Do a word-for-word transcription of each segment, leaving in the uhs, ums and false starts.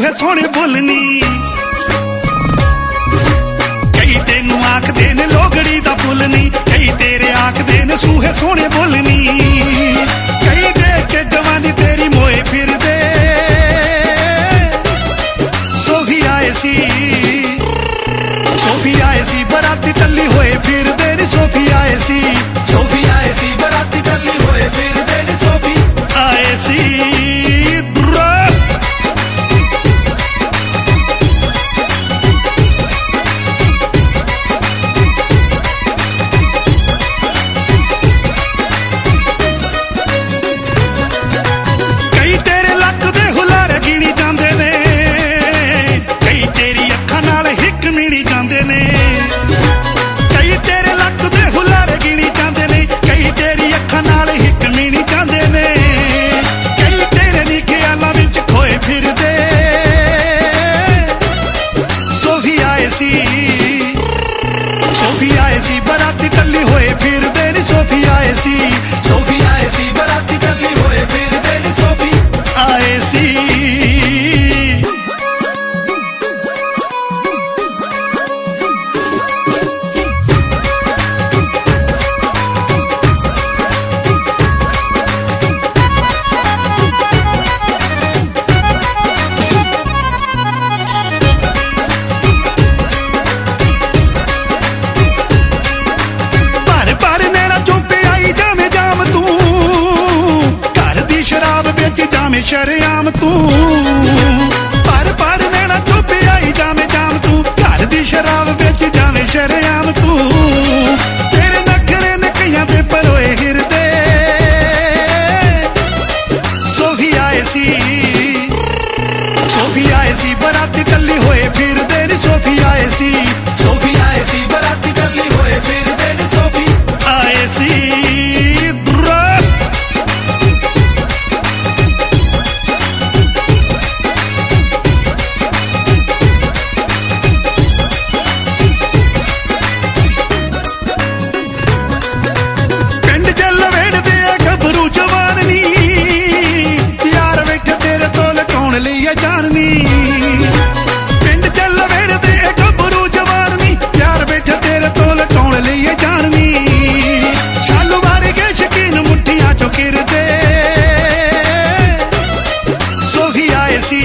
सूहे सोने बोलनी कई तेनू आखदे ने लोगड़ी दा बोलनी कई तेरे आखदे ने सूहे सोने बोलनी कई देख के जवानी तेरी मोए फिर दे सोफी आए सी सोफी आए सी बराती टल्ली होए फिर दे सोफी आए सी सोफी आए सी बराती टल्ली होए फिर दे सोफी आए सी कई तेरे लक दे हुलारे गिणी जांदे ने कई तेरी अखां नाल हिक मिणी जांदे ने सोफी आए सी बराती टल्ली होए फिर दे सोफी आए सी सोफी आए सी बराती टल्ली होए फिर दे सोफी आए सी शरेआम तू पर पर नैना चुप आई जामे जाम तू घर दी शराब बेच जावे शरेआम तू तेरे नखरे ने कईयां दे परोए हिरदे सोफी आए सी सोफी आए सी बराती टल्ली होए फिर दे सोफी आए सी सोफी आए सी बराती टल्ली होए फिर दे सोफी आए सी जाननी पिंड चल वेड़दे गभरू जवानी यार बैठे तेरे तोल टोण लिए जाननी शालू मारे गए शकीन मुठियां चो किरदे सोफी आए सी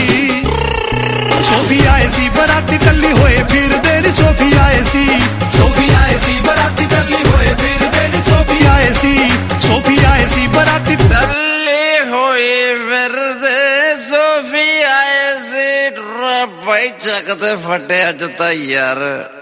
सोफी आए सी बराती टल्ली होए फिर दे सोफी आए सी सोफी आए सी बराती टल्ली होए फिर दे सोफी आए सी सोफी आए सी बराती टल्ली होए फिर दे सोफी भाई चकते फटे अज तो यार।